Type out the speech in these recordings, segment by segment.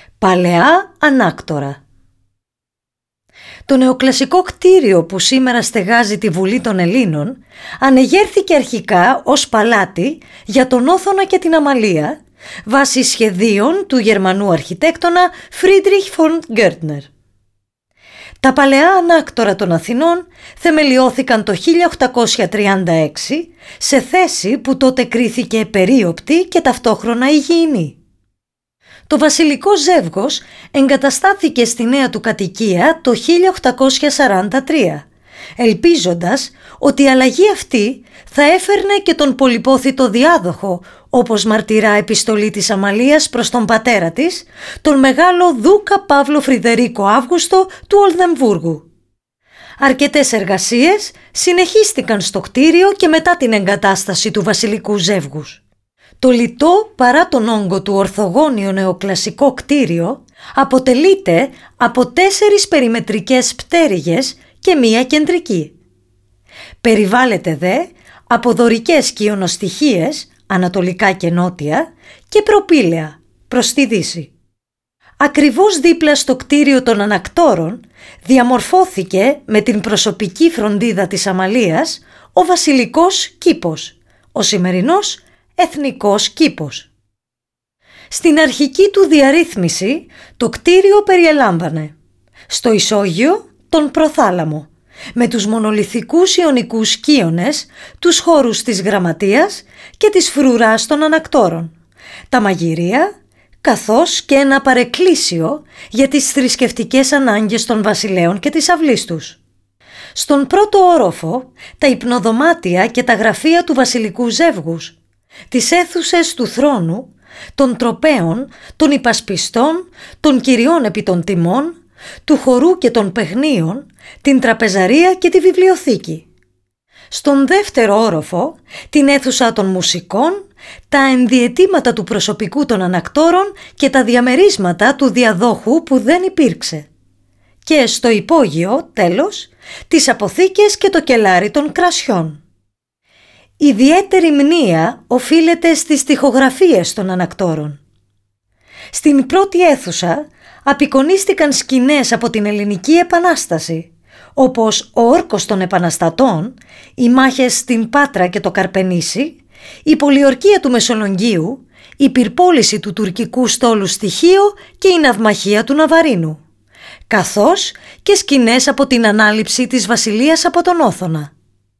Παλαιά Ανάκτορα. Το νεοκλασικό κτίριο που σήμερα στεγάζει τη Βουλή των Ελλήνων ανεγέρθηκε αρχικά ως παλάτι για τον Όθωνα και την Αμαλία βάσει σχεδίων του Γερμανού αρχιτέκτονα Φρίντριχ φον Γκέρτνερ. Τα παλαιά Ανάκτορα των Αθηνών θεμελιώθηκαν το 1836 σε θέση που τότε κρίθηκε περίοπτη και ταυτόχρονα υγιεινή. Το βασιλικό ζεύγος εγκαταστάθηκε στη νέα του κατοικία το 1843, ελπίζοντας ότι η αλλαγή αυτή θα έφερνε και τον πολυπόθητο διάδοχο, όπως μαρτυρά επιστολή της Αμαλίας προς τον πατέρα της, τον μεγάλο Δούκα Παύλο Φρυδερίκο Αύγουστο του Ολδεμβούργου. Αρκετές εργασίες συνεχίστηκαν στο κτίριο και μετά την εγκατάσταση του βασιλικού ζεύγους. Το λιτό παρά τον όγκο του ορθογώνιο νεοκλασικό κτίριο αποτελείται από 4 περιμετρικές πτέρυγες και μία κεντρική. Περιβάλλεται δε από δωρικές κοιονοστοιχίες, ανατολικά και νότια, και προπήλαια προς τη δύση. Ακριβώς δίπλα στο κτίριο των Ανακτόρων διαμορφώθηκε με την προσωπική φροντίδα της Αμαλίας ο βασιλικός κήπος, ο σημερινός εθνικός κήπος. Στην αρχική του διαρρύθμιση το κτίριο περιελάμβανε στο ισόγειο τον προθάλαμο με τους μονολιθικούς ιωνικούς σκίονες, τους χώρους της γραμματείας και της φρουράς των Ανακτόρων, τα μαγειρία καθώς και ένα παρεκκλήσιο για τις θρησκευτικές ανάγκες των βασιλέων και της αυλής τους. Στον πρώτο όροφο τα υπνοδωμάτια και τα γραφεία του βασιλικού ζεύγους, τις αίθουσες του θρόνου, των τροπέων, των υπασπιστών, των κυριών επί των τιμών, του χορού και των παιχνίων, την τραπεζαρία και τη βιβλιοθήκη. Στον δεύτερο όροφο, την αίθουσα των μουσικών, τα ενδιαιτήματα του προσωπικού των Ανακτόρων και τα διαμερίσματα του διαδόχου που δεν υπήρξε. Και στο υπόγειο, τέλος, τις αποθήκες και το κελάρι των κρασιών. Ιδιαίτερη μνήα οφείλεται στις τοιχογραφίες των Ανακτόρων. Στην πρώτη αίθουσα απεικονίστηκαν σκηνές από την Ελληνική Επανάσταση, όπως ο όρκος των επαναστατών, οι μάχες στην Πάτρα και το Καρπενήσι, η πολιορκία του Μεσολογγίου, η πυρπόληση του τουρκικού στόλου στη Χίο και η ναυμαχία του Ναβαρίνου, καθώς και σκηνές από την ανάληψη της βασιλείας από τον Όθωνα.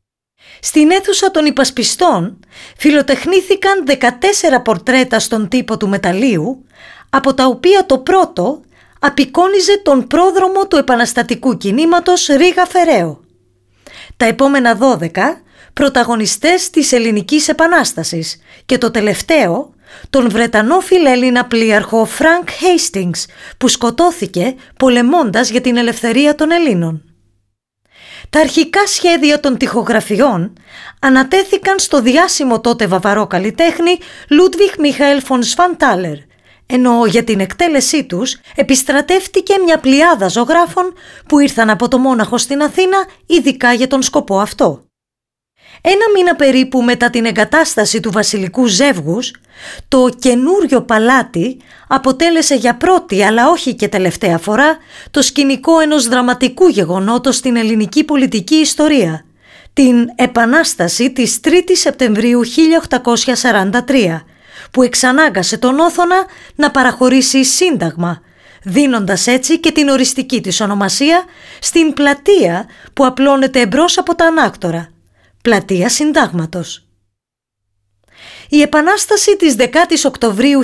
Στην αίθουσα των υπασπιστών φιλοτεχνήθηκαν 14 πορτρέτα στον τύπο του μεταλλίου, από τα οποία το πρώτο απεικόνιζε τον πρόδρομο του επαναστατικού κινήματος Ρήγα Φεραίο. Τα επόμενα 12 πρωταγωνιστές της Ελληνικής Επανάστασης και το τελευταίο τον Βρετανό φιλέλληνα πλοίαρχο Φρανκ Χέιστινγκς που σκοτώθηκε πολεμώντας για την ελευθερία των Ελλήνων. Τα αρχικά σχέδια των τοιχογραφιών ανατέθηκαν στο διάσημο τότε βαβαρό καλλιτέχνη Λούντβιχ Μιχαέλ φον Σφαντάλερ, ενώ για την εκτέλεσή τους επιστρατεύτηκε μια πλειάδα ζωγράφων που ήρθαν από το Μόναχο στην Αθήνα ειδικά για τον σκοπό αυτό. Ένα μήνα περίπου μετά την εγκατάσταση του βασιλικού ζεύγους, το καινούριο παλάτι αποτέλεσε για πρώτη αλλά όχι και τελευταία φορά το σκηνικό ενός δραματικού γεγονότος στην ελληνική πολιτική ιστορία, την Επανάσταση της 3ης Σεπτεμβρίου 1843, που εξανάγκασε τον Όθωνα να παραχωρήσει σύνταγμα, δίνοντας έτσι και την οριστική της ονομασία στην πλατεία που απλώνεται εμπρός από τα Ανάκτορα, πλατεία Συντάγματος. Η Επανάσταση της 10ης Οκτωβρίου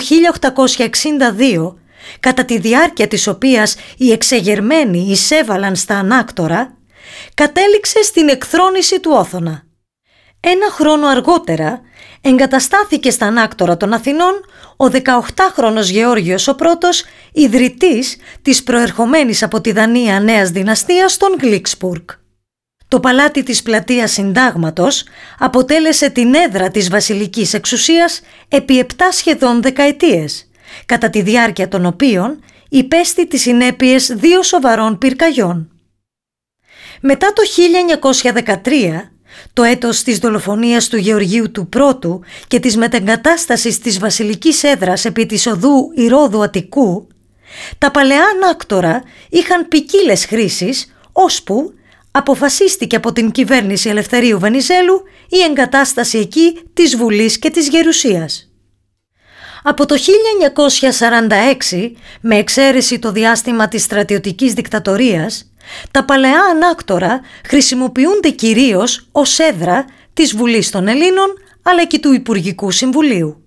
1862, κατά τη διάρκεια της οποίας οι εξεγερμένοι εισέβαλαν στα Ανάκτορα, κατέληξε στην εκθρόνηση του Όθωνα. Ένα χρόνο αργότερα εγκαταστάθηκε στα Ανάκτορα των Αθηνών ο 18χρονος Γεώργιος ο Πρώτος, ιδρυτής της προερχομένης από τη Δανία νέας δυναστείας των Γκλίξπουργκ. Το παλάτι της πλατείας Συντάγματος αποτέλεσε την έδρα της βασιλικής εξουσίας επί 7 σχεδόν δεκαετίες, κατά τη διάρκεια των οποίων υπέστη τις συνέπειες 2 σοβαρών πυρκαγιών. Μετά το 1913, το έτος της δολοφονίας του Γεωργίου του Πρώτου και της μετεγκατάστασης της βασιλικής έδρας επί της οδού Ηρώδου Αττικού, Τα παλαιά ανάκτορα είχαν ποικίλες χρήσεις, ώσπου αποφασίστηκε από την κυβέρνηση Ελευθερίου Βενιζέλου η εγκατάσταση εκεί της Βουλής και της Γερουσίας. Από το 1946, με εξαίρεση το διάστημα της στρατιωτικής δικτατορίας, τα παλαιά ανάκτορα χρησιμοποιούνται κυρίως ως έδρα της Βουλής των Ελλήνων αλλά και του Υπουργικού Συμβουλίου.